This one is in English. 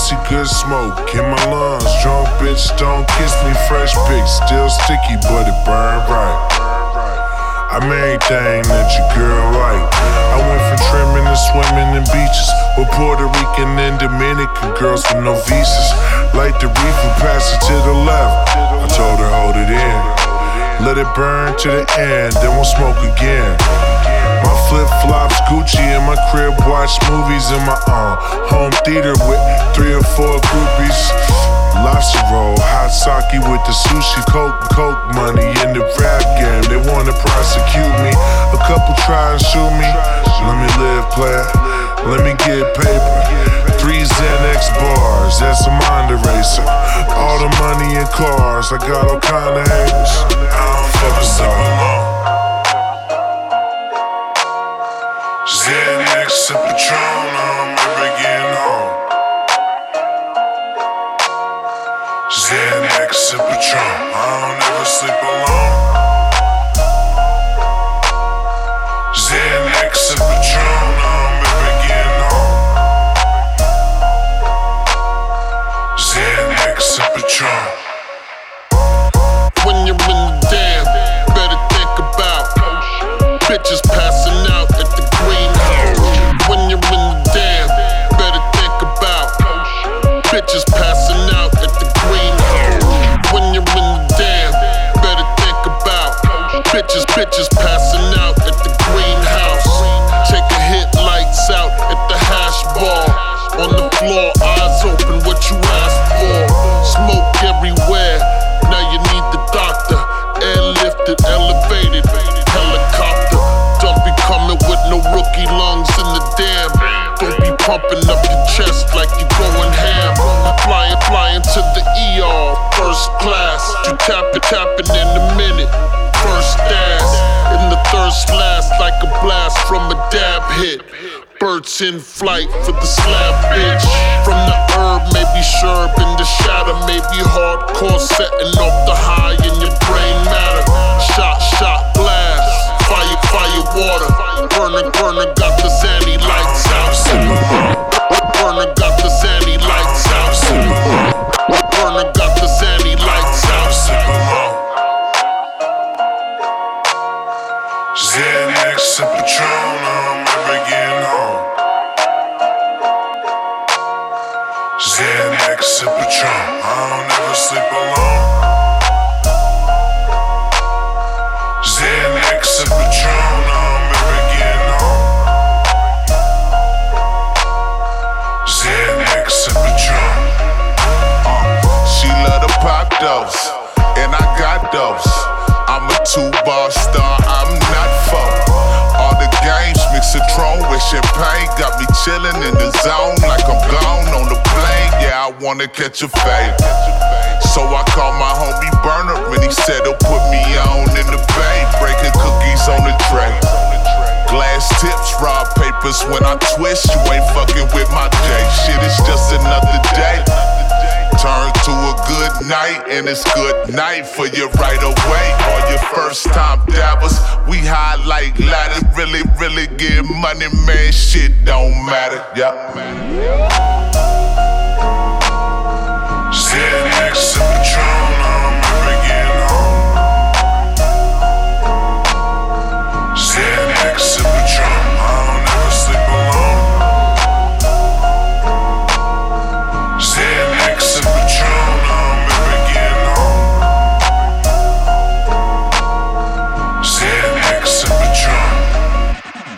pussy, good smoke in my lungs. Drunk bitch, don't kiss me, fresh pick, still sticky, but it burn right. I'm everything that your girl like. I went from trimming to swimming in beaches with Puerto Rican and Dominican girls with no visas. Light the reefer, pass it to the left. I told her hold it in, let it burn to the end, then we'll smoke again. My flip-flops, Gucci in my crib, watch movies in my home theater with 3 or 4 groupies. Lobster roll, hot sake with the sushi, coke money in the rap game. They wanna prosecute me, a couple try and shoot me. Let me live, player, let me get paper. 3 Xanax bars, that's a mind eraser. All the money in cars, I got all kind of haters. I don't fuck with all. Xanax and Patron, I'm never getting home. Xanax and Patron, I don't ever sleep alone. Xanax and Patron, I'm never getting home. Xanax and Patron. When you're in the dam, better think about bitches passing out at the greenhouse. When you're in the dam, better think about bitches passing out at the greenhouse. When you're in the dam, better think about bitches passing out at the greenhouse. Take a hit, lights out at the hash bar. On the floor, eyes open, what you asked for. Smoke everywhere, now you need the doctor. Airlifted, elevated, helicopter. Don't be coming with no rookie lungs in the dam. Don't be pumping up your chest like you're going ham. Flying to the ER, first class. You tapping in a minute. First dance, in the third slash like a blast from a dab hit. Birds in flight for the slab, bitch. From the herb, maybe sherb in the shadow, maybe hardcore, setting off the high in your brain matter. Shot, blast, fire, water. Burner got the Zanny lights out. Burner got the Zanny lights out. Burner got the Zanny lights out. Xanax and Patron, I'm never getting home. Xanax and Patron, I don't ever sleep alone. Xanax and Patron, I'm never getting home. Xanax and Patron. She love the pop dose, and I got those. I'm a 2-bar star, I'm not four. All the games mix Citron with champagne, got me chillin' in the zone like I'm gone on the plane. Yeah, I wanna catch a fade. So I called my homie Burner and he said he'll put me on in the bay, breaking cookies on the tray. Glass tips, raw papers when I twist, you ain't fucking with my J. Shit, it's just another day. Turn to a good night, and it's good night for you right away. All your first time dabbers, we high like ladders. Really get money, man, shit don't matter. Yeah. Xanax and